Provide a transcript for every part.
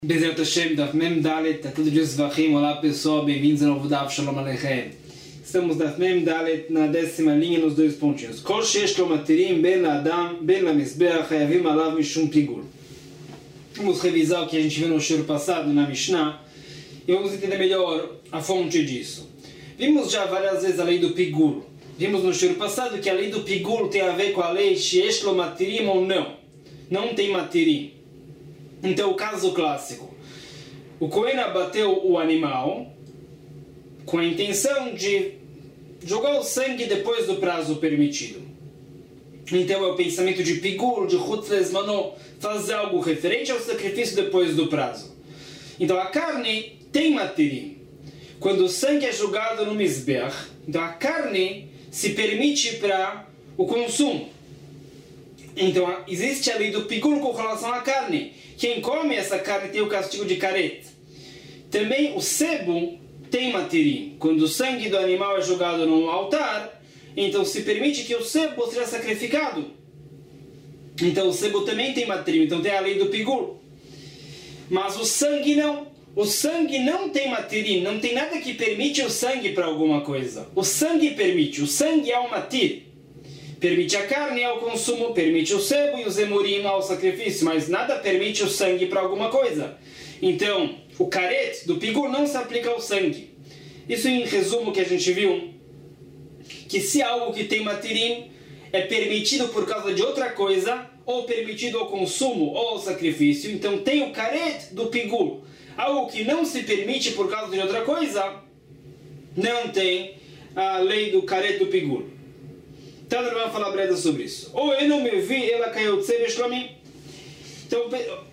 Bezerra Hashem, Daf Mem Dalet, a todos os Zvachim, olá pessoal, bem-vindos ao novo Daf Shalom Aleichem. Estamos Daf Mem Dalet na 10ª linha nos dois pontinhos. Kol sheyesh lo matirim ben la-adam ben la-mizbeach hayavim alav mishum pigul. Vamos revisar o que a gente viu no shiur passado, na Mishnah, e vamos entender melhor a fonte disso. Vimos já várias vezes a lei do pigul. Vimos no shiur passado que a lei do pigul tem a ver com a lei sheyesh lo matirim ou não. Não tem matirim. Então, o caso clássico. O Cohen abateu o animal com a intenção de jogar o sangue depois do prazo permitido. Então, é o pensamento de pigul, de chutz mano, fazer algo referente ao sacrifício depois do prazo. Então, a carne tem matirim. Quando o sangue é jogado no mizbeach, então a carne se permite para o consumo. Então, existe a lei do pigul com relação à carne. Quem come essa carne tem o castigo de caret. Também o sebo tem matirim. Quando o sangue do animal é jogado no altar, então se permite que o sebo seja sacrificado. Então o sebo também tem matirim. Então tem a lei do pigul. Mas o sangue não. O sangue não tem matirim. Não tem nada que permite o sangue para alguma coisa. O sangue permite. O sangue é o matir. Permite a carne ao consumo, permite o sebo e o zemurim ao sacrifício, mas nada permite o sangue para alguma coisa. Então, o caret do pigul não se aplica ao sangue. Isso em resumo que a gente viu, que se algo que tem matirim é permitido por causa de outra coisa, ou permitido ao consumo ou ao sacrifício, então tem o caret do pigul. Algo que não se permite por causa de outra coisa, não tem a lei do caret do pigul. Então, nós vamos falar breve sobre isso. Ou eu não me vi, ela caiu de ser Shlomi. Então,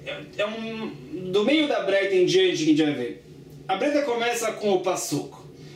do meio da breta em diante que a gente vai ver. A breta começa com o pasuk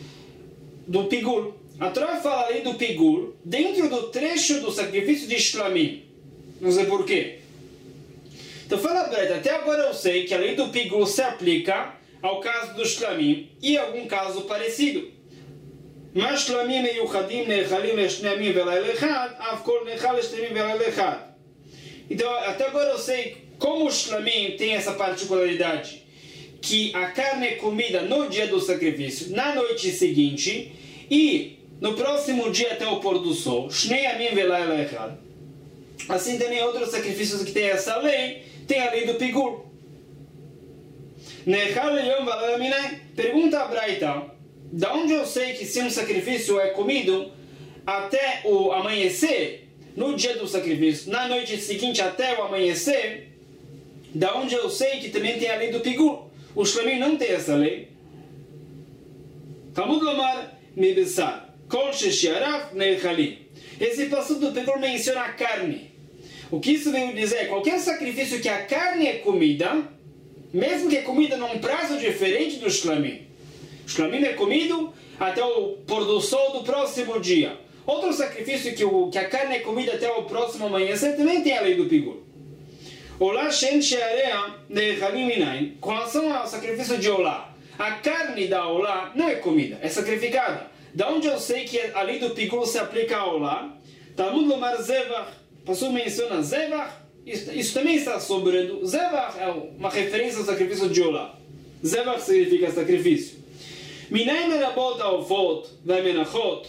do pigul. A Torá fala ali do pigul dentro do trecho do sacrifício de Shlomi. Não sei porquê. Então, fala a breta. Até agora eu sei que a lei do pigul se aplica ao caso do Shlomi e algum caso parecido. Mas shlamim meyuchadim nechalim leshne amim velail echad, av kol nechal leshne amim velail echad. Então, até agora eu sei como o shlamim tem essa particularidade, que a carne é comida no dia do sacrifício, na noite seguinte, e no próximo dia até o pôr do sol, shnei amim velail echad. Assim também outros sacrifícios que tem essa lei, tem a lei do pigul. Nechal yom velail aminai. Pergunta a Braita. Da onde eu sei que se um sacrifício é comido até o amanhecer, no dia do sacrifício, na noite seguinte até o amanhecer, da onde eu sei que também tem a lei do pigul? O shlamim não tem essa lei. Talmud lomar mibesar, kol sheshiarav nechalim. Esse passuco do pigul menciona a carne. O que isso veio dizer? Qualquer sacrifício que a carne é comida, mesmo que é comida num prazo diferente do shlamim, shlamim é comido até o pôr do sol do próximo dia. Outro sacrifício que a carne é comida até o próximo amanhecer também tem a lei do pigul. Olá shen shearea nechalim minayin. Com relação ao sacrifício de olá, a carne da olá não é comida, é sacrificada. Da onde eu sei que a lei do pigul se aplica a olá? Talmud lomar zevach. Passou menciona zevach. Isso também está sobrando. Zevach é uma referência ao sacrifício de olá. Zevach significa sacrifício. Minay merabot haofot והמנחות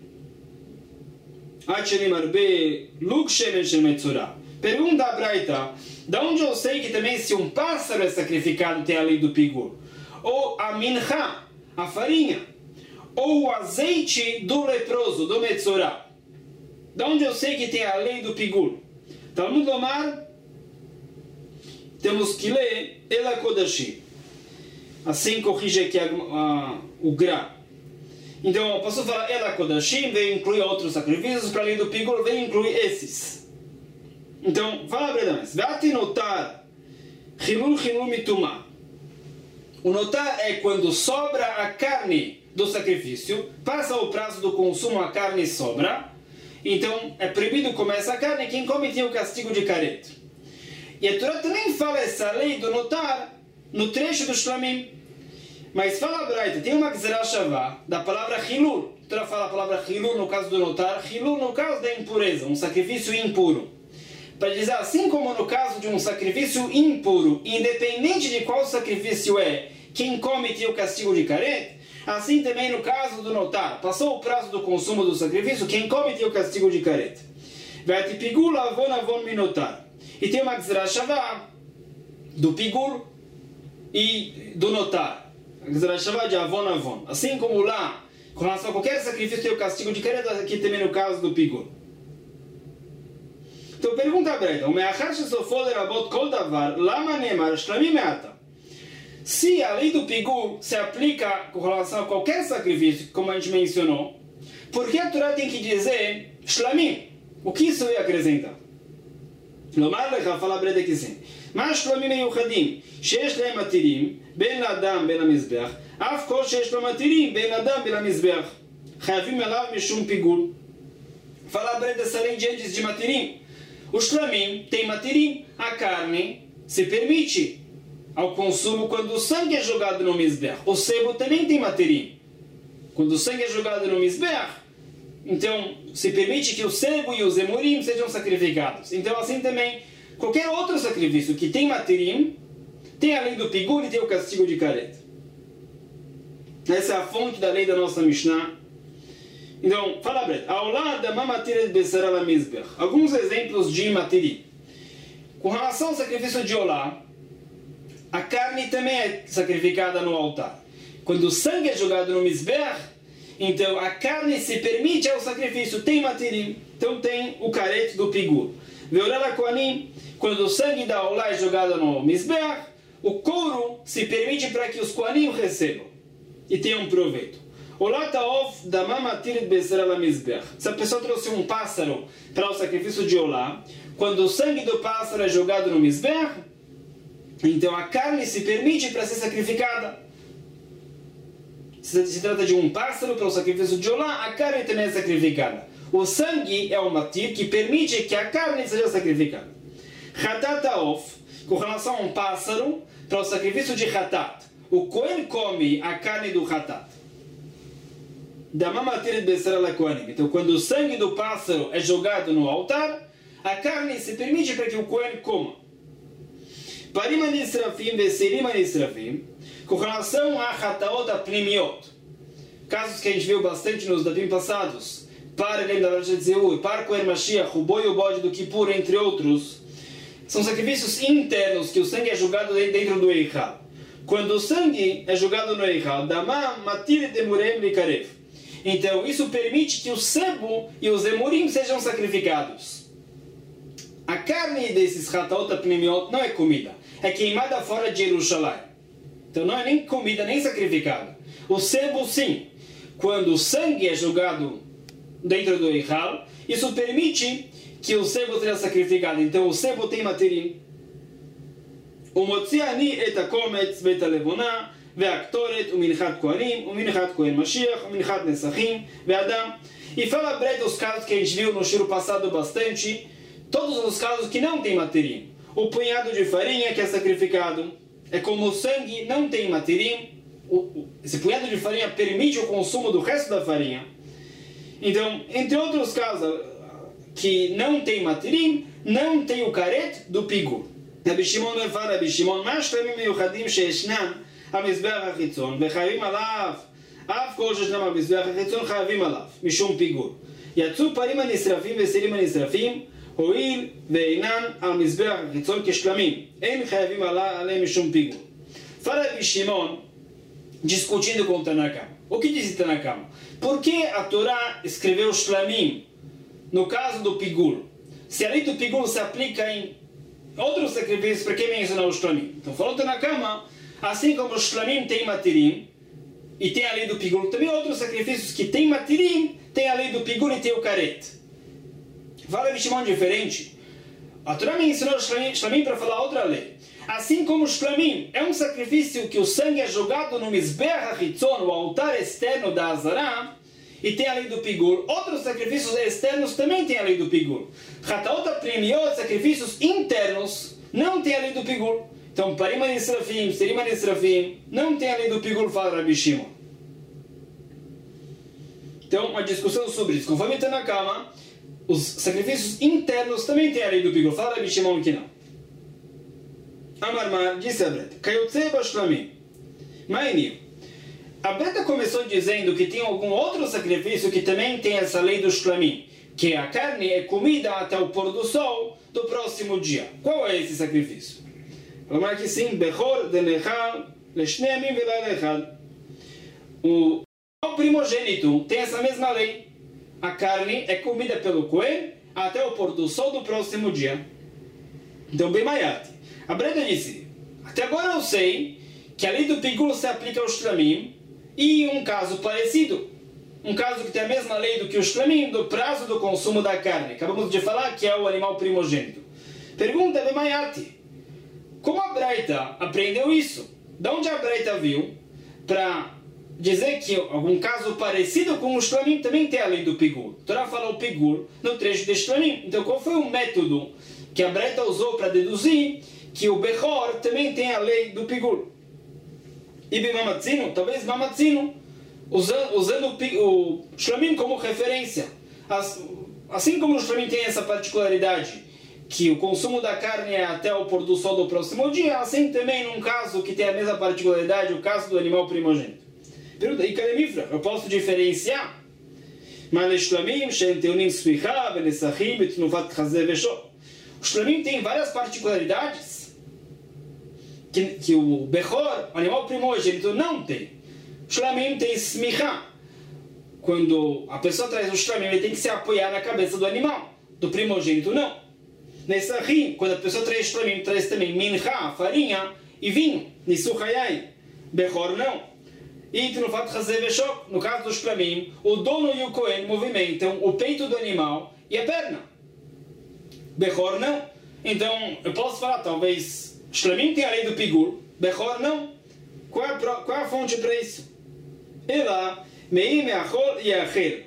עד שנמרבה לוג שמן של מצורע. Pergunta a Braita, da onde eu sei que também se um pássaro é sacrificado tem a lei do pigul? Ou a mincha, a farinha, ou o azeite do leproso, do metzorá. Da onde eu sei que tem a lei do pigul? Talmud lomar, temos que ler Ela Kodashim. Assim corrige aqui o gra. Então, eu posso falar Ela Kodashim, vem incluir outros sacrifícios, para além do pigul, vem incluir esses. Então, fala brevemente. Vati notar, chilul mituma. O notar é quando sobra a carne do sacrifício, passa o prazo do consumo, a carne sobra. Então, é proibido comer essa carne, quem come tem o castigo de caret. E a Torá também fala essa lei do notar no trecho do shlamim. Mas fala a Braita, tem uma gzerá shavá da palavra chilul. A Torá fala a palavra chilul no caso do notar, chilul no caso da impureza, um sacrifício impuro. para dizer, assim como no caso de um sacrifício impuro, independente de qual sacrifício é, quem come tem o castigo de caret, assim também no caso do notar, passou o prazo do consumo do sacrifício, quem come tem o castigo de caret. Pigul avon avon minotar. E tem uma gzerashavá do pigul e do notar. A gzerashavá de avon avon. Assim como lá, com relação a qualquer sacrifício tem o castigo de caret, aqui também no caso do pigul. Então pergunta Breta, se a lei do pigul se aplica com relação a qualquer sacrifício, como a gente mencionou, por que a Torá tem que dizer shlamim? O que isso ia acrescentar? Lomar lecha, fala Breta que sim. Mas shlamim meyuchadim, shesh lehem matirim, ben l'adam ben l'mizbeach, af kol shesh lo matirim, ben l'adam ben l'mizbeach, chayavim elav mishum pigul. Fala Breta essa lei de antes de matirim. O shlamim tem matirim, a carne se permite ao consumo quando o sangue é jogado no mizbeach. O sebo também tem matirim. Quando o sangue é jogado no mizbeach, então se permite que o sebo e os emurim sejam sacrificados. Então assim também, qualquer outro sacrifício que tem matirim, tem a lei do pigul e tem o castigo de caret. Essa é a fonte da lei da nossa Mishnah. Então, fala Breta, alguns exemplos de matirim. Com relação ao sacrifício de olá, a carne também é sacrificada no altar. Quando o sangue é jogado no mizbeach, então a carne se permite ao sacrifício, tem matirim, então tem o caret do pigul. Quando o sangue da olá é jogado no mizbeach, o couro se permite para que os koanim recebam e tenham um proveito. Se a pessoa trouxe um pássaro para o sacrifício de olá, quando o sangue do pássaro é jogado no mizbeach, então a carne se permite para ser sacrificada. Se trata de um pássaro para o sacrifício de olá, a carne também é sacrificada. O sangue é o matir que permite que a carne seja sacrificada. Hatat haof, com relação a um pássaro, para o sacrifício de hatat, o coelho come a carne do hatat. Então, quando o sangue do pássaro é jogado no altar, a carne se permite para que o coelho coma. Parima nisrafim veserima nisrafim, com relação a hataot apnimiot, casos que a gente viu bastante nos datim passados, para Lem da Varashat Zeur, para Kohen Mashiach, o boi e o bode do Kippur, entre outros, são sacrifícios internos que o sangue é jogado dentro do Eichal. Quando o sangue é jogado no Eichal, Damam matir demurem likarev. Então, isso permite que o sebo e os emurim sejam sacrificados. A carne desses hataot apnimiot não é comida, é queimada fora de Jerusalém. Então, não é nem comida, nem sacrificada. O sebo, sim. Quando o sangue é jogado dentro do Eichal, isso permite que o sebo seja sacrificado. Então, o sebo tem matirim. O motziani et hakometz bet halevona, והקטורת ומנחת כהנים, ומנחת כהן משיח, ומנחת נסחים, ואדם. E fala Breta os casos que a gente viu no shiro passado bastante, todos os casos que não tem matirim. O punhado de farinha que é sacrificado, é como o sangue não tem matirim, esse punhado de farinha permite o consumo do resto da farinha. Então, entre outros casos que não tem matirim, não tem o caret do pigul. Rabi Shimon vai falar, Rabi Shimon, mas também miuchadim sheishnam המזבח החיצון, וחייבים עליו, אף כל שישנם המזבח החיצון חייבים עליו, משום פיגול. יצאו פרים הנשרפים וסירים הנשרפים, הואיל ואינם על מזבח החיצון כשלמים, אין חייבים עליהם משום פיגול. Fala Rabi Shimon, discutindo com Tanakama. O que diz Tanakama? Por que a Torá escreveu shlamim no caso do pigul? Se a lei do pigul se aplica em outros sacrifícios, para que mencionar o shlamim? Então falou Tanakama, assim como o shlamim tem matirim e tem a lei do pigul, também outros sacrifícios que tem matirim, tem a lei do pigul e tem o caret. Fala de Shimon diferente. A Torá mencionou o shlamim para falar outra lei. Assim como o shlamim é um sacrifício que o sangue é jogado no mizbeach hachitzon, o altar externo da Azará, e tem a lei do pigul, outros sacrifícios externos também tem a lei do pigul. Hataot aprimiot, sacrifícios internos, não tem a lei do pigul. Então, parima nisrafim, serima nisrafim, não tem a lei do pigul, fala Rabi Shimon. Então, uma discussão sobre isso. Conforme Tanakama, os sacrifícios internos também têm a lei do pigul. Fala Rabi Shimon que não. Amar disse a Breta, Kayotze Bashlamim. Mainio. A Breta começou dizendo que tem algum outro sacrifício que também tem essa lei do shlamim, que a carne é comida até o pôr do sol do próximo dia. Qual é esse sacrifício? Vamos aqui sim, Bechor de Nechal, Leshneamim Vela Nechal. O primogênito tem essa mesma lei. A carne é comida pelo Cohen até o pôr do sol do próximo dia. Então, bem maiate. A Breta disse, até agora eu sei que a lei do pigul se aplica ao shlamim e um caso parecido. Um caso que tem a mesma lei do que o shlamim, do prazo do consumo da carne. Acabamos de falar que é o animal primogênito. Pergunta bem maiate. Como a Breta aprendeu isso? De onde a Breta viu para dizer que algum caso parecido com o shlamim também tem a lei do pigul? A Torá fala o pigul no trecho de shlamim. Então qual foi o método que a Breta usou para deduzir que o Bechor também tem a lei do pigul? E bem Mamatzino, talvez Mamatzino, usando o shlamim como referência. Assim como o shlamim tem essa particularidade, que o consumo da carne é até o pôr do sol do próximo dia, assim também num caso que tem a mesma particularidade, o caso do animal primogênito. Pergunta, e Kalemifra, eu posso diferenciar? Mas shlamim, shem teunim smicha, venesachim, etnufat chazeh veshot. O shlamim tem várias particularidades que o Bechor, o animal primogênito, não tem. O shlamim tem smicha. Quando a pessoa traz o shlamim, ele tem que se apoiar na cabeça do animal. Do primogênito, não. Nesachim, quando a pessoa traz shlamim, traz também mincha, farinha e vinho. Nisuchayai. Bechor, não. E Tnufat Chazeh Veshok, no caso do shlamim, o dono e o Cohen movimentam o peito do animal e a perna. Bechor, não. Então, eu posso falar, talvez, shlamim tem a lei do pigul, Bechor, não. Qual é a fonte para isso? Ela, Meim Meachol e Achel.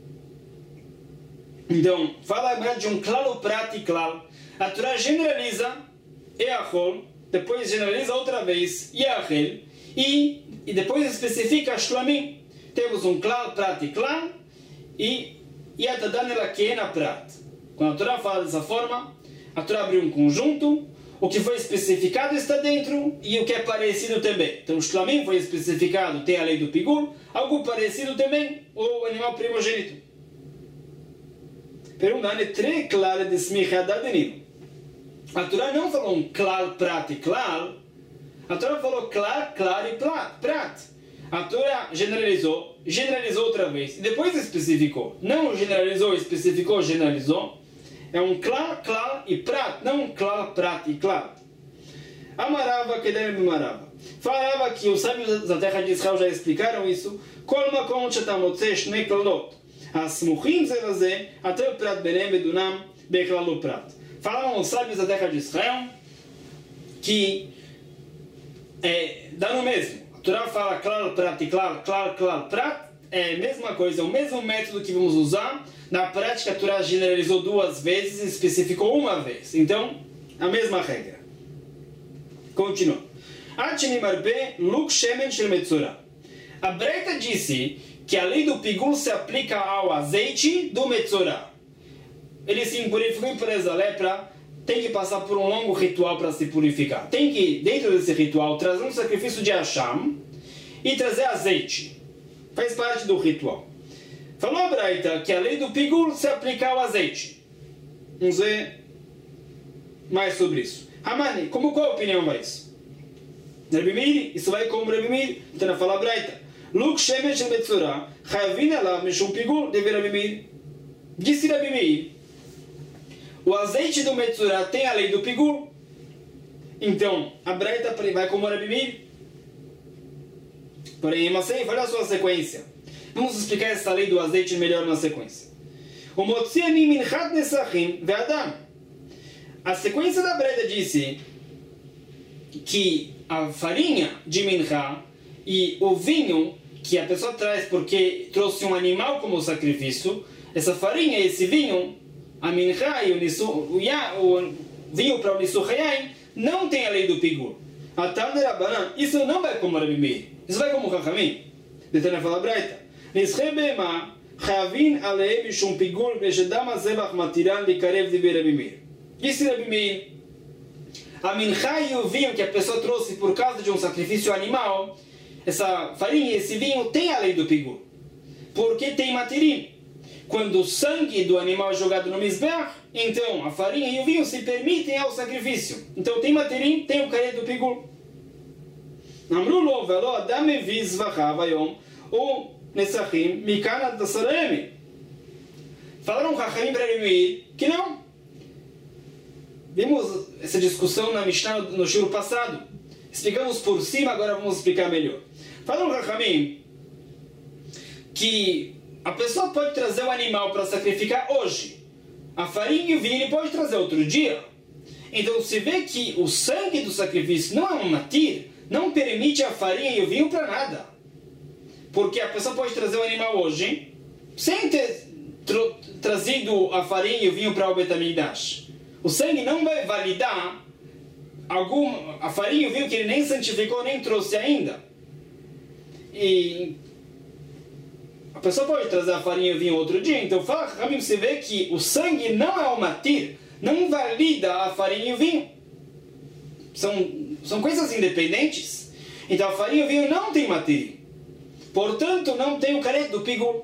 Então, fala agora de um claro prat e claro. A Torá generaliza Eachol, depois generaliza outra vez Eachel, e depois especifica shlamim. Temos um claro prat e claro, e Yatadan Elaken prat. Quando a Torá fala dessa forma, a Torá abre um conjunto, o que foi especificado está dentro e o que é parecido também. Então o shlamim foi especificado, tem a lei do pigul, algo parecido também, o animal primogênito. Pergunta, tre claro de smicha dadenim. A Torá não falou um klal, prat e klal, a Torá falou klal, klal e prat. A Torá generalizou outra vez e depois especificou. Não generalizou, especificou, generalizou. É um klal, klal e prat, não um klal, prat e klal. Amarava, kedem bimarava. Falava que os sábios da terra de Israel já explicaram isso. Kol makom shetamotze shnei klalot. Asmuchim ze leze, até o prat benem bedunam beklalo prat. Falavam os sábios da terra de Israel que dá no mesmo. A Torá fala klal, prat e klal, klal, klal, prat. É a mesma coisa, o mesmo método que vamos usar. Na prática, a Torá generalizou duas vezes e especificou uma vez. Então, a mesma regra. Continua. A Breta disse que a lei do pigul se aplica ao azeite do metzorah. Ele se purificou em pureza lepra, tem que passar por um longo ritual para se purificar. Tem que, dentro desse ritual, trazer um sacrifício de Hashem e trazer azeite. Faz parte do ritual. Falou a Braita que a lei do pigul se aplica ao azeite. Vamos ver mais sobre isso. Hamani, qual a opinião vai isso? Rabi Meir, isso vai como Rabi Meir. Então fala a Braita. Luk shemen shel metzorah, chayavin alav mishum pigul, deve Rabi Meir. Disse Rabi Meir, o azeite do metzorah tem a lei do pigul. Então, a Braita vai como Rabi Meir. Porém, Masei, olha a sua sequência. Vamos explicar essa lei do azeite melhor na sequência. O motzi ani minchat nesachim ve'adam. A sequência da Breta disse que a farinha de mincha e o vinho que a pessoa traz porque trouxe um animal como sacrifício, essa farinha e esse vinho, a mincha e o vinho para o nisuchayai, não tem a lei do pigul. A tal de Rabanan, isso não vai como Rabi Meir. Isso vai como Chachamim. Detana fala Braita. Nishre be'ema, חייבים עליהם משום פיגול, ושדם הזבח מתירן לקרב דיבר רבי מאיר. Disse Rabi Meir, a minchá e o vinho que a pessoa trouxe por causa de um sacrifício animal, essa farinha e esse vinho tem a lei do pigur. Porque tem matirim. Quando o sangue do animal é jogado no mizbeach, então a farinha e o vinho se permitem ao sacrifício. Então tem matirim, tem o caret do pigur. Amru lo velo adam meviz vachav ayom o nesachim mikana dasaremi. Falaram Chachamim para Rabi que não. Vimos essa discussão na Mishnah no shiur passado. Explicamos por cima, agora vamos explicar melhor. Falaram Chachamim que a pessoa pode trazer o animal para sacrificar hoje. A farinha e o vinho ele pode trazer outro dia. Então se vê que o sangue do sacrifício não é um matir, não permite a farinha e o vinho para nada. Porque a pessoa pode trazer o animal hoje, sem ter trazido a farinha e o vinho para o Bet HaMikdash. O sangue não vai validar a farinha e o vinho que ele nem santificou, nem trouxe ainda. E a pessoa pode trazer a farinha e o vinho outro dia. Então fala, Rabim, você vê que o sangue não é o matir, não valida a farinha e o vinho. São coisas independentes. Então a farinha e o vinho não tem matir. Portanto, não tem o caret do pigur.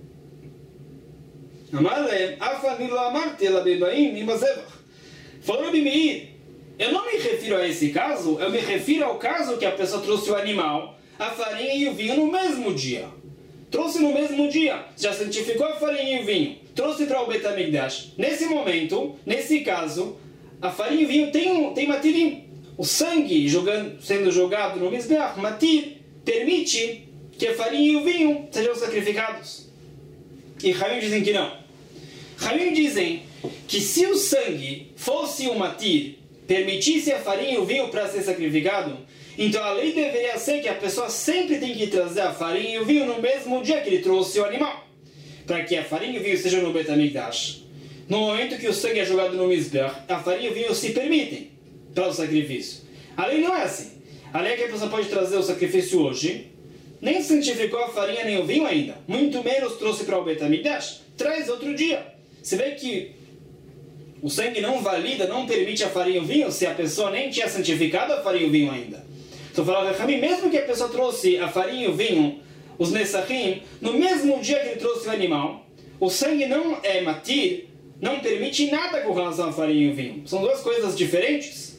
Amarem, afanilo amarte ela bebaim imazevach. Falou Rabi Meir, eu não me refiro a esse caso, eu me refiro ao caso que a pessoa trouxe o animal, a farinha e o vinho no mesmo dia. Trouxe no mesmo dia, já santificou a farinha e o vinho, trouxe para o Bet HaMikdash. Nesse momento, nesse caso, a farinha e o vinho tem matirim. O sangue sendo jogado no mizbeach, matir, permite que a farinha e o vinho sejam sacrificados. E Chachamim dizem que não. Chachamim dizem que se o sangue fosse um matir, permitisse a farinha e o vinho para ser sacrificado, então a lei deveria ser que a pessoa sempre tem que trazer a farinha e o vinho no mesmo dia que ele trouxe o animal, para que a farinha e o vinho sejam no Bet HaMikdash. No momento que o sangue é jogado no mizbeach, a farinha e o vinho se permitem para o sacrifício. A lei não é assim. A lei é que a pessoa pode trazer o sacrifício hoje, nem santificou a farinha nem o vinho ainda, muito menos trouxe para o Bet HaMikdash, traz outro dia. Você vê que o sangue não valida, não permite a farinha e o vinho se a pessoa nem tinha santificado a farinha e o vinho ainda. Então falava Chachamim, mesmo que a pessoa trouxe a farinha e o vinho, os nesachim, no mesmo dia que ele trouxe o animal, o sangue não é matir, não permite nada com relação à farinha e o vinho. São duas coisas diferentes.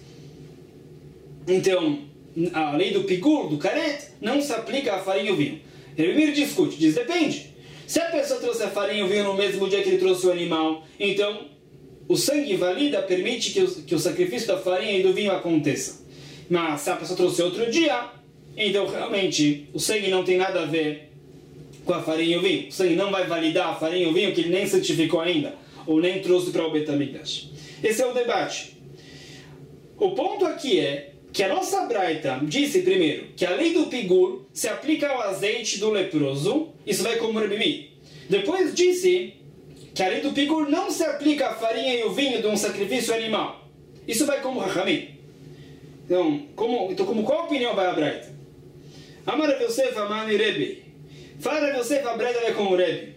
Então, a lei do pigur, do caret, não se aplica à farinha e o vinho. Rabi Meir discute, diz, depende. Se a pessoa trouxe a farinha e o vinho no mesmo dia que ele trouxe o animal, então o sangue valida, permite que o sacrifício da farinha e do vinho aconteça. Mas se a pessoa trouxe outro dia, então realmente o sangue não tem nada a ver com a farinha e o vinho. O sangue não vai validar a farinha e o vinho que ele nem santificou ainda, ou nem trouxe para o Bet HaMikdash. Esse é o debate. O ponto aqui é que a nossa Braita disse primeiro que a lei do pigur se aplica ao azeite do leproso, isso vai como Rabi Meir. Depois disse que a lei do pigur não se aplica à farinha e o vinho de um sacrifício animal. Isso vai como Chachamim. Então, qual opinião vai a Braita? Amar Rav Yosef Amani Rebbe. Fala Rav Yosef, a Braita vai como Rebbe.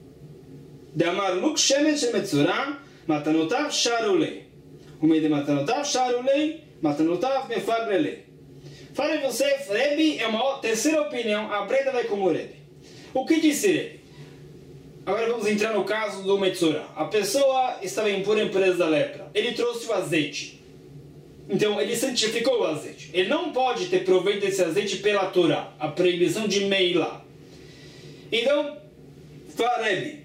De Amar Luk Shemen Shel Metzorah Matanotav Sharulei. Umei de Matanotav Sharulei Matanotav Mefagrelei. Fala Rav Yosef, Rebbe é uma terceira opinião, a Braita vai como Rebbe. O que disse Rebbe? Agora vamos entrar no caso do Metzorah. A pessoa estava impura em pureza da lepra. Ele trouxe o azeite. Então ele santificou o azeite. Ele não pode ter proveito desse azeite pela Torá, a proibição de Meilá. Então, fala Rebbe,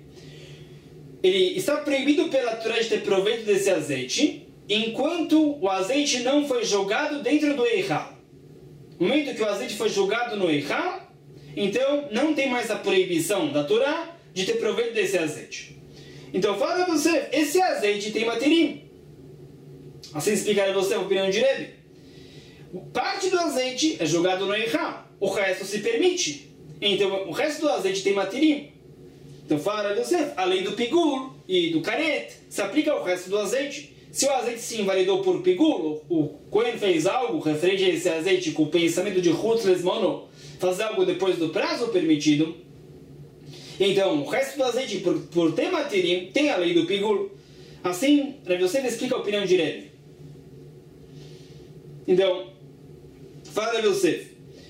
ele está proibido pela Torá de ter proveito desse azeite, enquanto o azeite não foi jogado dentro do Eichal. No momento que o azeite foi jogado no Eichal, então não tem mais a proibição da Torá de ter proveito desse azeite. Então fala a você, esse azeite tem matirim. Assim explicar a você a opinião de Rebbe. Parte do azeite é jogado no Eichal, o resto se permite. Então o resto do azeite tem matirim. Então fala a você, a lei do pigur e do caret se aplica ao resto do azeite. Se o azeite se invalidou por pigur, o Cohen fez algo referente a esse azeite com o pensamento de Chutz Lesmono, fazer algo depois do prazo permitido, Então, o resto do azeite, por ter matirim, tem a lei do pigul. Assim, Rav Yosef explica a opinião de Rebbe. Então, fala Rav Yosef.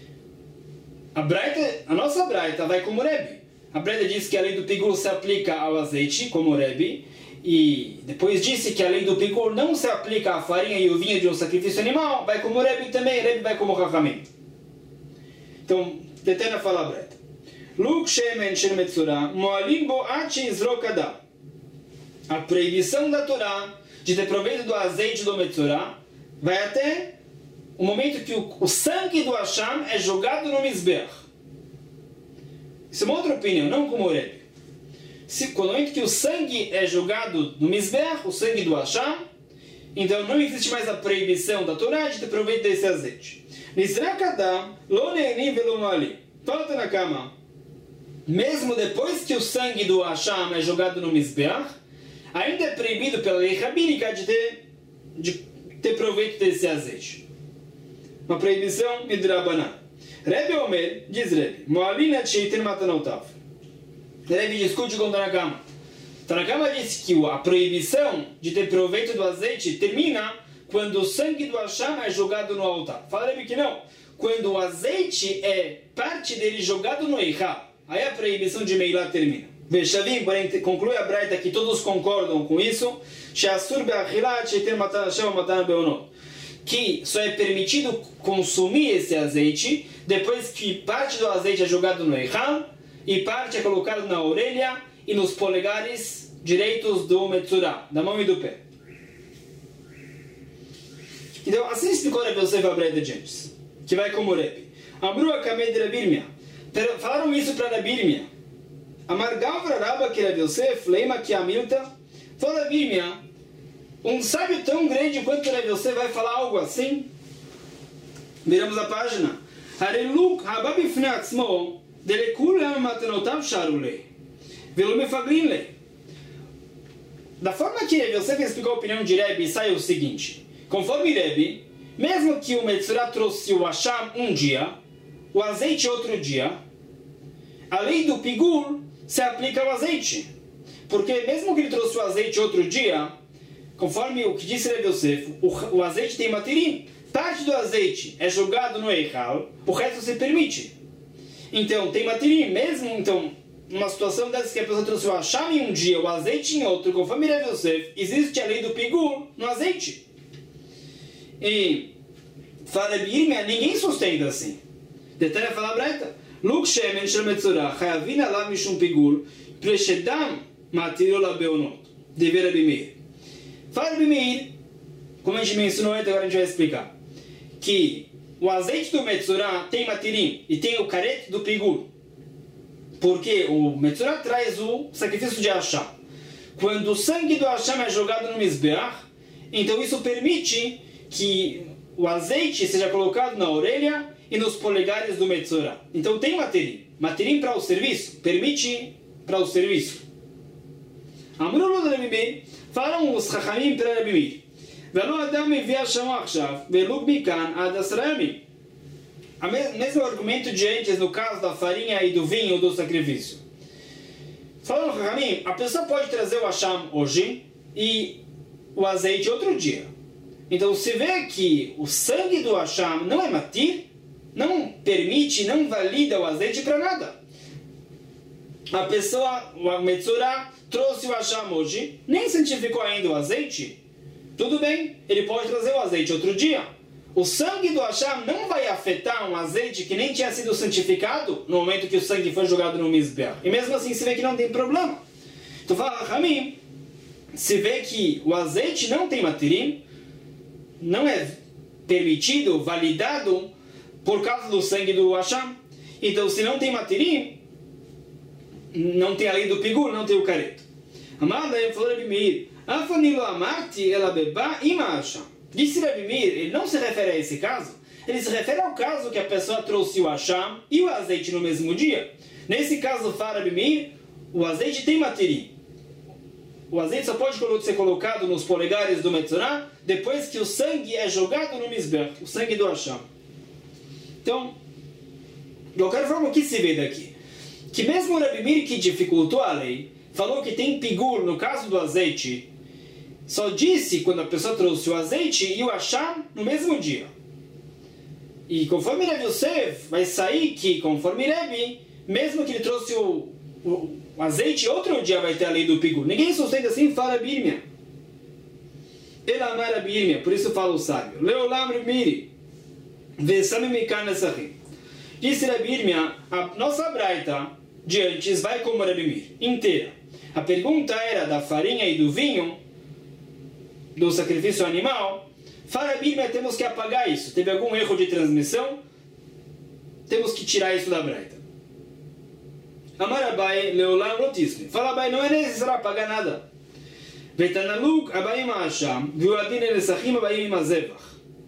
A nossa braita vai como Rebbe. A braita diz que a lei do pigul se aplica ao azeite, como Rebbe. E depois disse que a lei do pigul não se aplica à farinha e o vinho de um sacrifício animal. Vai como Rebbe também. Rebbe vai como Chachamim. Então, detena fala a braita. Luk shemen shel metzora moalim bo ad sheizrok adam. A proibição da Torá de ter proveito do azeite do metzora vai até o momento que o sangue do Hasham é jogado no Mizbeach. Isso é uma outra opinião, não como o Rebbe. Quando o momento que o sangue é jogado no Mizbeach, o sangue do Hasham, então não existe mais a proibição da Torá de ter proveito desse azeite. Nizrak Adam, lo ne'enim velo moalim. Falta na cama. Mesmo depois que o sangue do Hasham é jogado no Mizbeach, ainda é proibido pela lei rabínica de ter proveito desse azeite. Uma proibição midrabanan. Rebbe Omer, diz Rebbe, Moalina tsheitin matanotav. Rebbe discute com Tanakama. Tanakama diz que a proibição de ter proveito do azeite termina quando o sangue do Hasham é jogado no altar. Fala Rebbe que não. Quando o azeite é parte dele jogado no Eichal, aí a proibição de Meilá termina. Veshavim, porém, conclui a braita que todos concordam com isso, que só é permitido consumir esse azeite depois que parte do azeite é jogado no Eichal e parte é colocado na orelha e nos polegares direitos do Metzorah, da mão e do pé. Então, assim explicou Rav Yosef a braita de antes, que vai como Rebbe. Amru akamei de Rabirmia. Falaram isso para Rabirmia. Amargal para Rabba que Rav Yosef, leima que Amilta. Falou Rabirmia, um sábio tão grande quanto Rav Yosef vai falar algo assim? Viramos a página. Hareluk habab ifnei atzmo delekulam matanotav sharule velo mefagrin le. Da forma que Rav Yosef explicou a opinião de Rebbe, sai o seguinte. Conforme Rebbe, mesmo que o Metzorah trouxe o Hasham um dia, o azeite outro dia, a lei do pigul se aplica ao azeite. Porque mesmo que ele trouxe o azeite outro dia, conforme o que disse Rav Yosef, o azeite tem matirim. Parte do azeite é jogado no Eichal, o resto se permite. Então, tem matirim. Mesmo, então, numa situação dessa que a pessoa trouxe o Hasham em um dia, o azeite em outro, conforme Rav Yosef, existe a lei do pigul no azeite. E fala Birmia, ninguém sustenta assim. Detalhe fala braita. Luk shemen shel metzora chayavin alav mishum pigul preshedam matiro la beonot. Dever Rabi Meir. Fala Rabi Meir, como a gente mencionou antes, agora a gente vai explicar. Que o azeite do metzora tem matirim e tem o caret do pigul. Porque o metzora traz o sacrifício de Hasham. Quando o sangue do Hasham é jogado no Mizbeach, então isso permite que o azeite seja colocado na orelha e nos polegares do Metzorah. Então tem matirim. Matirim para o serviço. Permite para o serviço. Amru lo Rabi Meir. Falam os Chachamim para Rabi Meir. Velo Adam evia Hasham achshav veluk mikan ad 10 yamim. O mesmo argumento de antes no caso da farinha e do vinho do sacrifício. Falam os Chachamim, a pessoa pode trazer o Hasham hoje e o azeite outro dia. Então se vê que o sangue do Hasham não é matir, não permite, não valida o azeite para nada. A pessoa, o Metzorah, trouxe o Hasham hoje, nem santificou ainda o azeite, tudo bem, ele pode trazer o azeite outro dia. O sangue do Hasham não vai afetar um azeite que nem tinha sido santificado no momento que o sangue foi jogado no Mizbeach. E mesmo assim se vê que não tem problema. Então fala, Ramim, se vê que o azeite não tem matirim, não é permitido, validado por causa do sangue do Hasham. Então, se não tem matirim, não tem a lei do pigul, não tem o careto. Amada, ele falou Rabi Meir, afanilo amarti ela beba ima Hasham. Disse Rabi Meir, ele não se refere a esse caso, ele se refere ao caso que a pessoa trouxe o Hasham e o azeite no mesmo dia. Nesse caso, fala Rabi Meir, o azeite tem matirim. O azeite só pode ser colocado nos polegares do Metzorah depois que o sangue é jogado no Mizbeach, o sangue do Hasham. Então, de qualquer forma, o que se vê daqui? que mesmo o Rabi Meir, que dificultou a lei, falou que tem pigur no caso do azeite, só disse quando a pessoa trouxe o azeite e o acham no mesmo dia. E conforme Rabi Yosef, vai sair que, conforme Rabi, mesmo que ele trouxe o azeite, outro dia vai ter a lei do pigur. Ninguém sustenta assim, fala Rabi Irmia. Ela não era Rabi Irmia, por isso fala o sábio. Leolam Rabi Meir, vesame mikan nesachim. Disse Rabi Irmia, a nossa braita de antes vai como Rabi Meir, inteira. A pergunta era da farinha e do vinho, do sacrifício animal. Fala Rabi Irmia, temos que apagar isso. Teve algum erro de transmissão? Temos que tirar isso da braita. Amar Abai, Leolam Lotisne. Fala Abai, não é necessário apagar nada. Vetanaluk, Abai Ma'asham, Viuadin Nesachim, Abai Mazevach.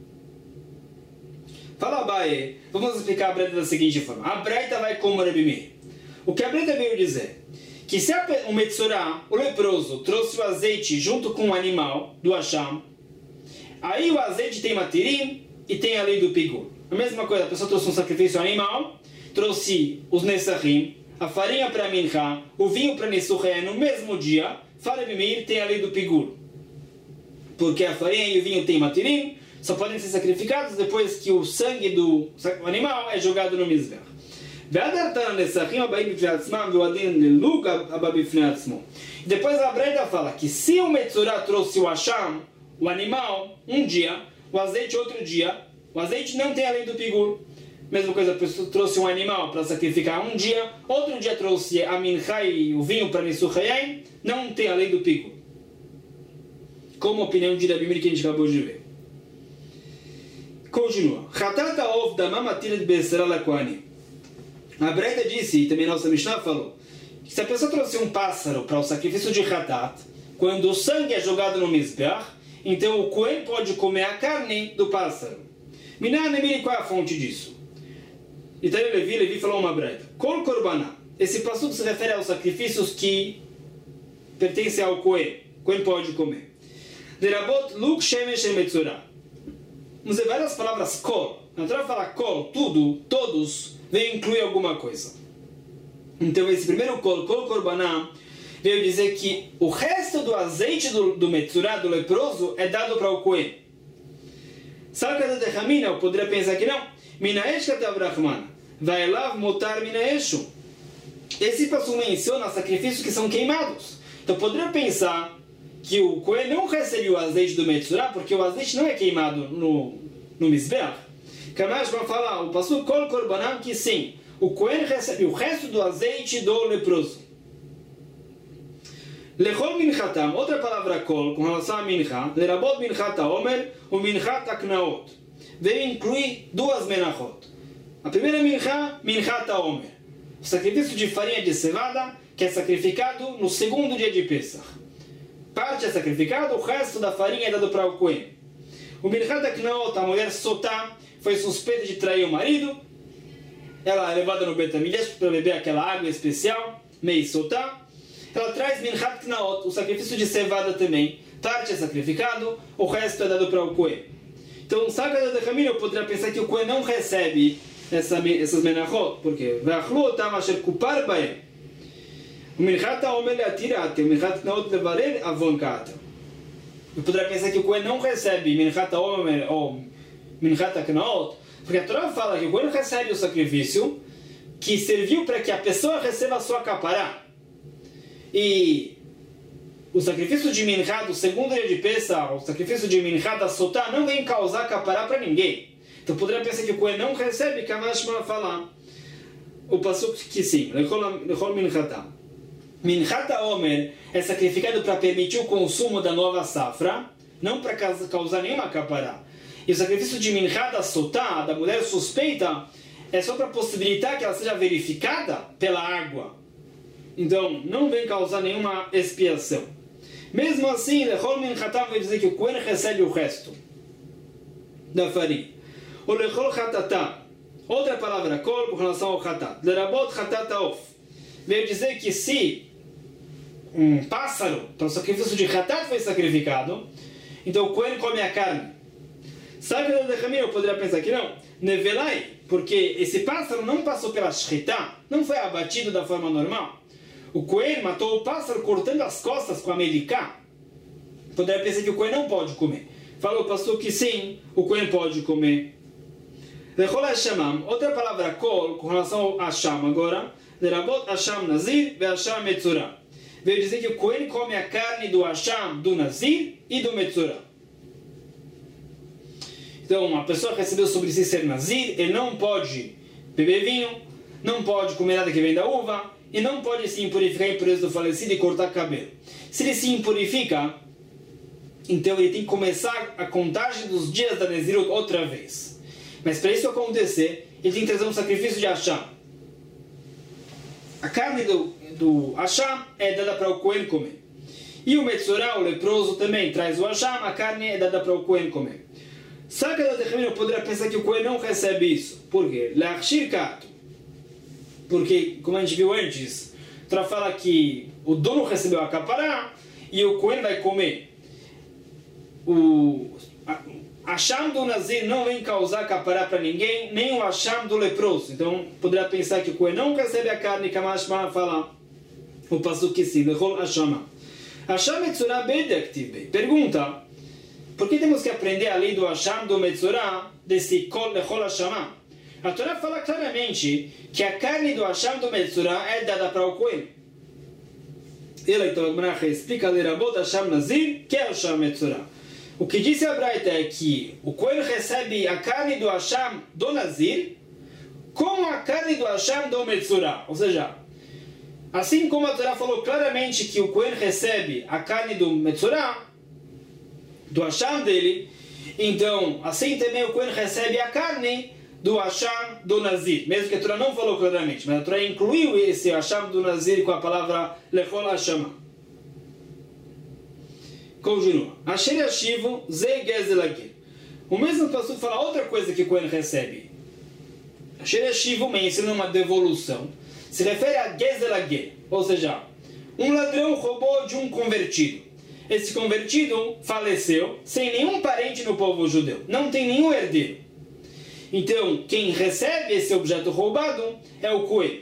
Fala Abai, vamos explicar a braita da seguinte forma. A braita vai como Rabi Meir. O que a braita veio dizer? Que se o Metzorá, o leproso, trouxe o azeite junto com o animal do Hasham, aí o azeite tem matirim e tem a lei do pigur. A mesma coisa, a pessoa trouxe um sacrifício animal, trouxe os nesachim, a farinha para mincha, o vinho para Nessuché no mesmo dia, fala Rabi Meir, tem a lei do pigur. Porque a farinha e o vinho tem matirim, só podem ser sacrificados depois que o sangue do animal é jogado no mizbeach. Depois a braita fala que se o Metzorá trouxe o Hasham, o animal, um dia, o azeite outro dia, o azeite não tem a lei do pigur. Mesma coisa, a pessoa trouxe um animal para sacrificar um dia, outro dia trouxe a mincha e o vinho para Nessuché, não tem a lei do pigur. Como a opinião de Rabi Meir que a gente acabou de ver. Continua. A braita disse, e também a nossa Mishnah falou, que se a pessoa trouxe um pássaro para o sacrifício de Hatat, quando o sangue é jogado no Mizbeach, então o Kohen pode comer a carne do pássaro. Minah, qual é a fonte disso? Então Levi falou uma braita. Kol korbaná. Esse passuco se refere aos sacrifícios que pertencem ao Kohen. Kohen pode comer. Derabot luk shemesh metzorah. Vamos ver várias palavras kol. Na Torá fala kol, tudo, todos, veio incluir alguma coisa. Então esse primeiro kol korbaná, veio dizer que o resto do azeite do metzorá, do leproso, é dado para o Kohen. Sabe que a Hamina, eu poderia pensar que não. Minaesh katav Rahman, vaelav motar minaeshu. Esse passo menciona sacrifícios que são queimados. Então poderia pensar que o Kohen não recebe o azeite do metzorá, porque o azeite não é queimado no Mizbeach. Kamash vai falar, o passo kol korbaná, que sim, o Kohen recebe o resto do azeite do leproso. Lechol minchatam, outra palavra kol, com relação a mincha, lerabot minchat haomer, o minchat haknaot. Veio incluir duas menachot. A primeira mincha, minchat haomer. O sacrifício de farinha de cevada, que é sacrificado no segundo dia de Pesach. Parte é sacrificado, o resto da farinha é dado para o Kohen. O minchat haknaot, a mulher sotá, foi suspeita de trair o marido. Ela é levada no Bet HaMikdash para beber aquela água especial, mei sotá. Ela traz minchat knaot, o sacrifício de cevada também. Parte é sacrificado, o resto é dado para o Kohen. Então, o Saga da Hamina, eu poderia pensar que o Kohen não recebe essas menachot, porque o minchat haomer leatirat, o minchat knaot levarer avankata. Eu poderia pensar que o Kohen não recebe minchat haomer ou minchat knaot, porque a Torá fala que o Kohen recebe o sacrifício que serviu para que a pessoa receba a sua capará. E o sacrifício de minchá do segundo dia de Pesach, o sacrifício de minchá da sotá, não vem causar capará para ninguém. Então poderia pensar que o Kohen não recebe, que a Mashma falar. O passuco que sim, lechol minchatam. Minchat haomer é sacrificado para permitir o consumo da nova safra, não para causar nenhuma capará. E o sacrifício de minchá da sotá, da mulher suspeita, é só para possibilitar que ela seja verificada pela água. Então, não vem causar nenhuma expiação. Mesmo assim, lechol minchatam vai dizer que o Kohen recebe o resto da farinha. O lechol chatatá, outra palavra, kol, com relação ao chatat. Lerabot chatat haof. Veio dizer que se um pássaro, para o sacrifício de chatat foi sacrificado, então o Kohen come a carne. Sabe que eu poderia pensar que não? Nevelai, Porque esse pássaro não passou pela shritá, não foi abatido da forma normal. O Cohen matou o pássaro cortando as costas com a melicá. Poderia pensar que o Cohen não pode comer. Falou o pastor que sim, o Cohen pode comer. Lechol Hashamam, outra palavra kol, com relação ao Hasham agora, Lerabot Hasham Nazir ve Hasham Metzorah. Veio dizer que o Cohen come a carne do Hasham, do Nazir e do Metzorah. Então, uma pessoa que recebeu sobre si ser Nazir, ele não pode beber vinho, não pode comer nada que vem da uva, e não pode se impurificar em impureza do falecido e cortar cabelo. Se ele se impurifica, então ele tem que começar a contagem dos dias da Nezirut outra vez. Mas para isso acontecer, ele tem que trazer um sacrifício de Hasham. A carne do Hasham é dada para o Cohen comer. E o Metzorah, o leproso, também traz o Hasham, a carne é dada para o Cohen comer. Sabe que eu poderia pensar que o Cohen não recebe isso? Por quê? Porque, como a gente viu antes, o Torá fala que o dono recebeu a capará e o Cohen vai comer. O Hasham do Nazir não vem causar capará para ninguém, nem o Hasham do leproso. Então, poderia pensar que o Cohen não recebe a carne, que a Mashma fala o pasuk que sim, lechol Hasham. Hasham Metzorah bedektiv. Pergunta, por que temos que aprender a lei do Hasham do Metzorah desse kol lechol Hasham? A Torá fala claramente que a carne do Hasham do Metzorah é dada para o Cohen. Então a Gemara explica Lerabot Hasham Nazir, que é o Hasham Metzorah. O que disse a Braita é que o Cohen recebe a carne do Hasham do Nazir com a carne do Hasham do Metzorah. Ou seja, assim como a Torá falou claramente que o Cohen recebe a carne do Metzorah, do Hasham dele, então assim também o Cohen recebe a carne do Hasham do Nazir, mesmo que a Torá não falou claramente, mas a Torá incluiu esse Hasham do Nazir com a palavra Lechol Hasham. Continua. Asher Yashivu Ze Gezel Agir. O mesmo pastor fala outra coisa que o Cohen recebe. Asher Yashivu menciona uma devolução. Se refere a Gezel Agir, ou seja, um ladrão roubou de um convertido. Esse convertido faleceu sem nenhum parente no povo judeu. Não tem nenhum herdeiro. Então, quem recebe esse objeto roubado é o Cohen.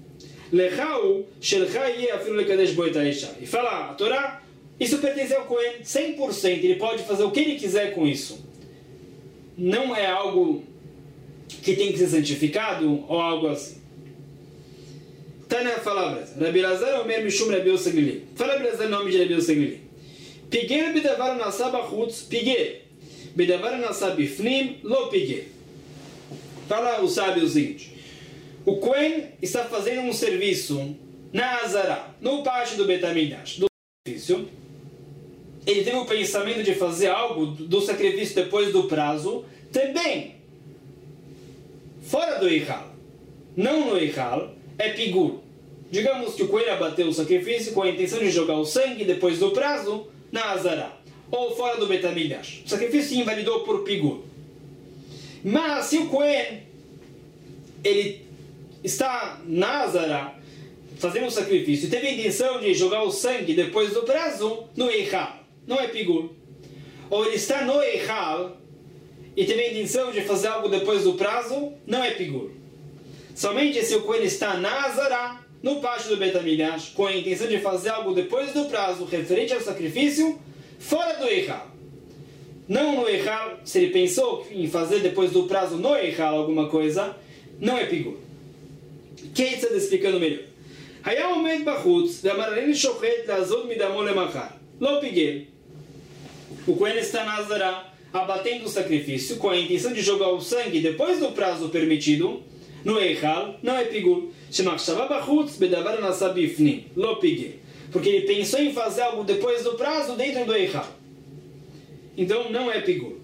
E fala a Torá, isso pertence ao Cohen 100%. Ele pode fazer o que ele quiser com isso. Não é algo que tem que ser santificado ou algo assim. Tá na palavra. Rabi Elazar Omer Mishum Rabi Yosef Glili. Fala Rabi Elazar o nome de Rabi Yosef Glili. Piguer bedavar nasá bachutz, piguer. Bedavar nasá bifnim, lo piguer. Fala o sábio o seguinte: o Cohen está fazendo um serviço na Azará, no pátio do Bet HaMikdash, do sacrifício. Ele teve o pensamento de fazer algo do sacrifício depois do prazo, também fora do Eichal, não no Eichal, é pigur. Digamos que o Cohen abateu o sacrifício com a intenção de jogar o sangue depois do prazo na Azará, ou fora do Bet HaMikdash. O sacrifício se invalidou por pigur. Mas se o Cohen ele está na Azará fazendo um sacrifício e teve a intenção de jogar o sangue depois do prazo no Eichal, não é pigur. Ou ele está no Eichal e teve a intenção de fazer algo depois do prazo, não é pigur. Somente se o Cohen está na Azará, no pátio do Bet HaMikdash, com a intenção de fazer algo depois do prazo referente ao sacrifício, fora do Eichal. Não no Eichal, se ele pensou em fazer depois do prazo no Eichal alguma coisa, não é pigur. Quem está explicando melhor? Hayam omed bachutz, ve'amaraleni shochet le'azod midamo lemachar. Lo piguel. O Cohen está na Azará, abatendo o sacrifício, com a intenção de jogar o sangue depois do prazo permitido, no Eichal, não é pigur. Shemachshava bachutz, bedavar nasa bifnim. Lo piguel. Porque ele pensou em fazer algo depois do prazo dentro do Eichal. Então não é pigur.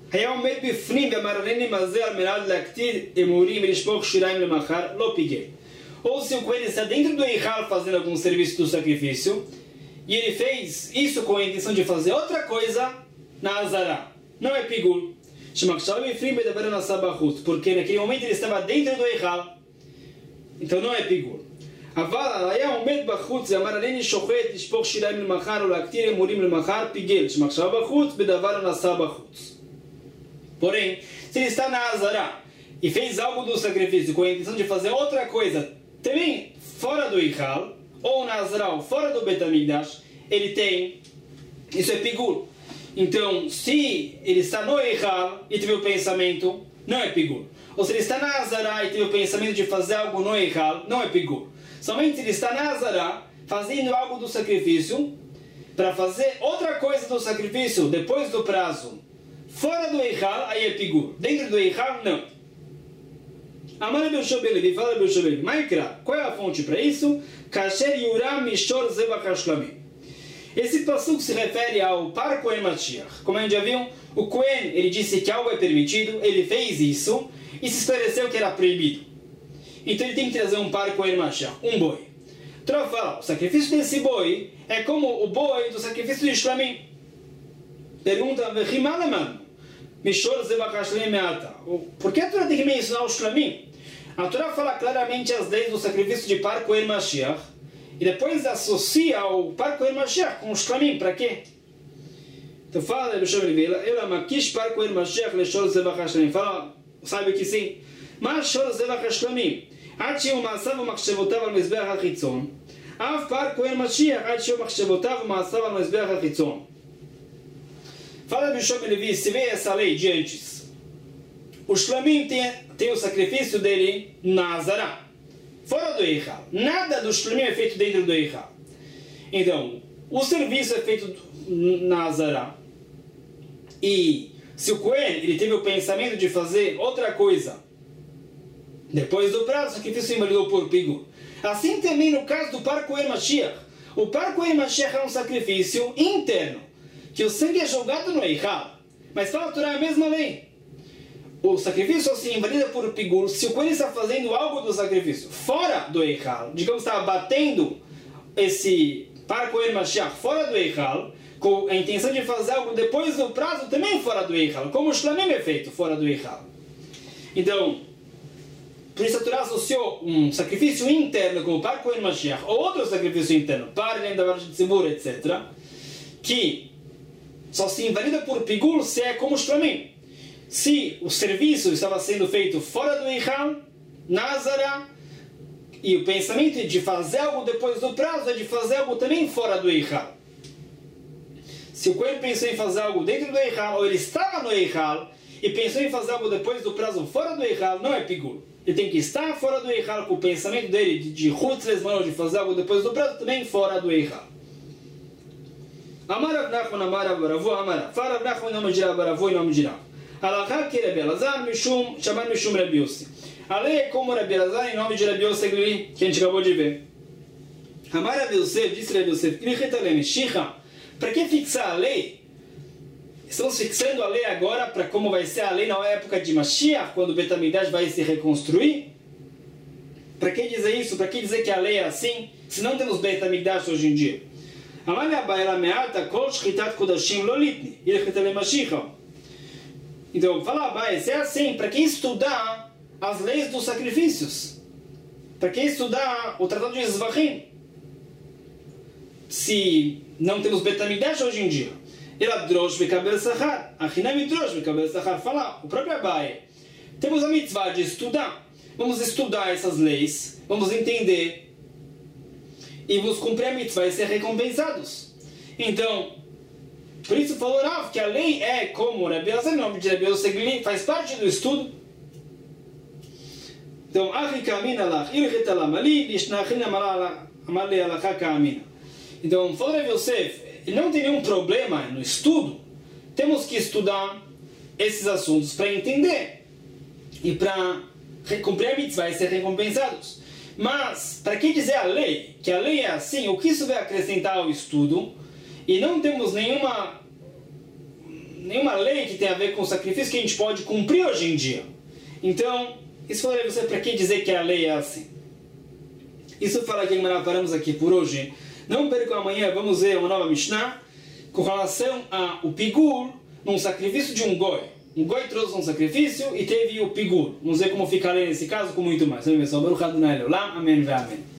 Ou se o Cohen está dentro do Eichal fazendo algum serviço do sacrifício e ele fez isso com a intenção de fazer outra coisa na Azará, não é pigur. Porque naquele momento ele estava dentro do Eichal, então não é pigur. אבל היה עומד בחוץ ואמר עליני שוחט לשפוך שיריים למחר ולהקטיר אמורים למחר פיגל שמחשבה בחוץ בדבר נעשה בחוץ. Porém, se ele está na Azará e fez algo do sacrifício com a intenção de fazer outra coisa, também fora do Eichal, ou Nazaral, fora do Bet HaMikdash, ele tem, isso é pigur. Então, se ele está no Eichal e teve o pensamento, não é pigur. Ou se ele está na Azará e teve o pensamento de fazer algo no Eichal, não é pigur. Somente se ele está na Azará, fazendo algo do sacrifício, para fazer outra coisa do sacrifício depois do prazo, fora do Eichal, aí é pigur. Dentro do Eichal, não. Amar Rabi Yoshua ben Levi, fala Rabi Yoshua ben Levi, Maikra, qual é a fonte para isso? Kasher Yuram Mishor Zevach HaShlamim. Esse passuco se refere ao par Kohen Mashiach. Como a gente já viu, o Kohen, ele disse que algo é permitido, ele fez isso, e se esclareceu que era proibido. Então ele tem que trazer um par Kohen Mashiach, um boi. Então fala, o sacrifício desse boi é como o boi do sacrifício de Shlamim. Pergunta, Mishor Zevach HaShlamim Me'ata. Por que a Torá tem que mencionar o Shlamim? A Torá fala claramente as leis do sacrifício de par Kohen Mashiach, e depois associa o par Kohen Mashiach com o Shlamim. Para quê? Então fala, eu makish par Kohen Mashiach leshor Zevach HaShlamim. Fala, sabe que sim. Mas shor Zevach HaShlamim עד שהוא מעשיו ומחשבותיו על מזבח החיצון, אף פר כהן משיח עד שהוא מחשבותיו ומעשיו על מזבח החיצון. Fala Rabi Yoshua ben Levi, se vê essa lei de antes. O Shlamim tem o sacrifício dele na Azará, fora do Eichal. Nada do Shlamim é feito dentro do Eichal. Então, o serviço é feito na Azará. E se o Kohen ele teve o pensamento de fazer outra coisa depois do prazo, o sacrifício invalidou por pigur. Assim também no caso do par Kohen Mashiach. O par Kohen Mashiach é um sacrifício interno, que o sangue é jogado no Eichal. Mas fala a Torá a mesma lei. O sacrifício só se invalida por pigur se o Kohen está fazendo algo do sacrifício fora do Eichal. Digamos que está batendo esse par Kohen Mashiach fora do Eichal, com a intenção de fazer algo depois do prazo também fora do Eichal, como o Shlamim é feito fora do Eichal. Então, por isso a Torá associou um sacrifício interno como par Kohen Mashiach, ou outro sacrifício interno, par Lendavar Tzibur, etc., que só se invalida por pigur se é como o Shlamim. Se o serviço estava sendo feito fora do Eichal, na Azará, e o pensamento de fazer algo depois do prazo é de fazer algo também fora do Eichal. Se o Kohen pensou em fazer algo dentro do Eichal, ou ele estava no Eichal, e pensou em fazer algo depois do prazo fora do Eichal, não é pigur. Ele tem que estar fora do Eichal com o pensamento dele de Chutz Lezman, de fazer algo depois do prazo, também fora do Eichal. Amar Rav Nachman, Amar Rav Baravu, Amar. Fala Rav Nachman em nome de Rav Baravu, em nome de Rav. Alachá que Rabi Elazar, chamar Mishum Rabi Yossi. A lei é como Rabi Elazar em nome de Rabi Yossi, que a gente acabou de ver. Amar Rabi Yosef, disse Rabi Yosef, para que fixar a lei? Estamos fixando a lei agora para como vai ser a lei na época de Mashiach, quando o Bet HaMikdash vai se reconstruir? Para que dizer isso? Para que dizer que a lei é assim, se não temos Bet HaMikdash hoje em dia? Então, fala Abai, se é assim, para que estudar as leis dos sacrifícios? Para que estudar o Tratado de Zvachim? Se não temos Bet HaMikdash hoje em dia. Ela drosh vekabel sachar. Achinam drosh vekabel sachar. Fala, o próprio Abai. Temos a mitzvah de estudar. Vamos estudar essas leis. Vamos entender. E vamos cumprir a mitzvah e ser recompensados. Então, por isso falou Rav que a lei é como Rabi Elazar, o nome de Rabi Yosef, faz parte do estudo. Então, Achi kamina lach, irchet alam ali, lishnachin amali alachá kamina. Então, falou Rabi Yosef, ele não tem nenhum problema no estudo. Temos que estudar esses assuntos para entender e para cumprir a mitzvah e ser recompensados. Mas, para que dizer a lei? Que a lei é assim, o que isso vai acrescentar ao estudo? E não temos nenhuma lei que tenha a ver com o sacrifício que a gente pode cumprir hoje em dia. Então, isso fala você para que dizer que a lei é assim? Isso fala que nós paramos aqui por hoje. Não percam amanhã, vamos ver uma nova Mishnah com relação ao pigur num sacrifício de um goi. Um goi trouxe um sacrifício e teve o pigur. Vamos ver como fica a lei nesse caso com muito mais. Amém.